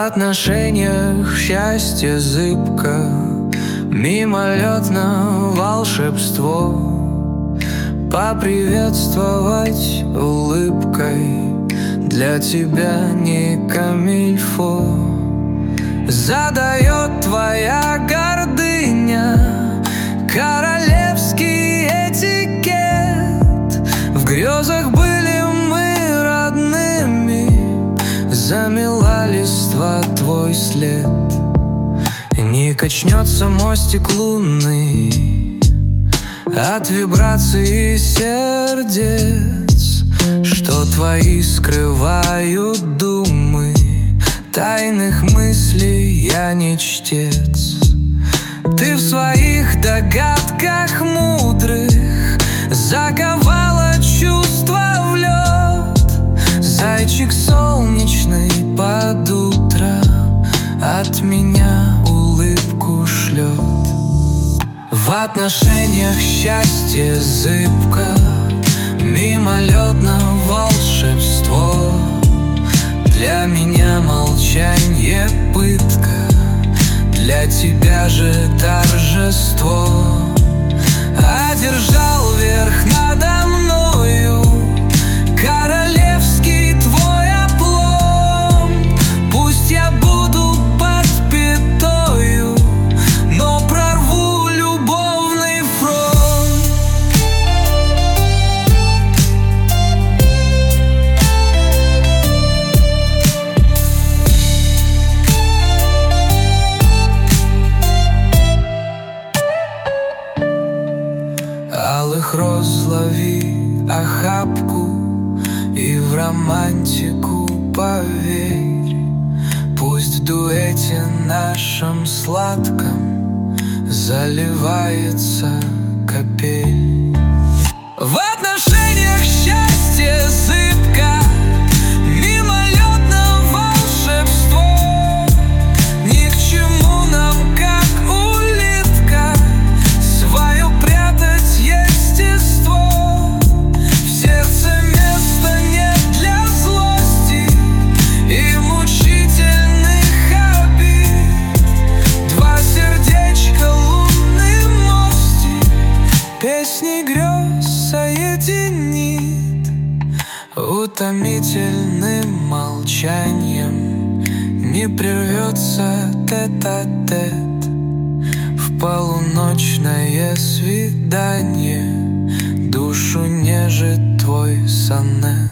отношениях счастье зыбко, мимолетно волшебство. Поприветствовать улыбкой для тебя не камильфо. Задает твоя гордыня королевский этикет. В грезах были мы родными, замела листва твой след. Не качнется мостик лунный от вибраций сердец, что твои скрывают думы. Тайных мыслей я не чтец. Ты в своих догадках мудрых заковала чувства в лед. Зайчик солнечный под утро от меня улыбку шлет. В отношениях счастье зыбко, мимолетно волшебство. Для меня молчанье пытка, для тебя же торжество. Одержал верх надо мною королевский твой оплом. Пусть я буду под пятою, но прорву любовный фронт. Алых роз лови охапку и в романтику поверь. Пусть в дуэте нашем сладком заливается капель. В отношениях счастье зыбко, мимолетно волшебство. Ни к чему нам, как улитка, свое прятать естество. В сердце места нет для злости и мучительных обид. Два сердечка, лунный мостик, песни грез соединит. Утомительным молчанием не прервется тет-а-тет. В полуночное свидание душу нежит твой сонет.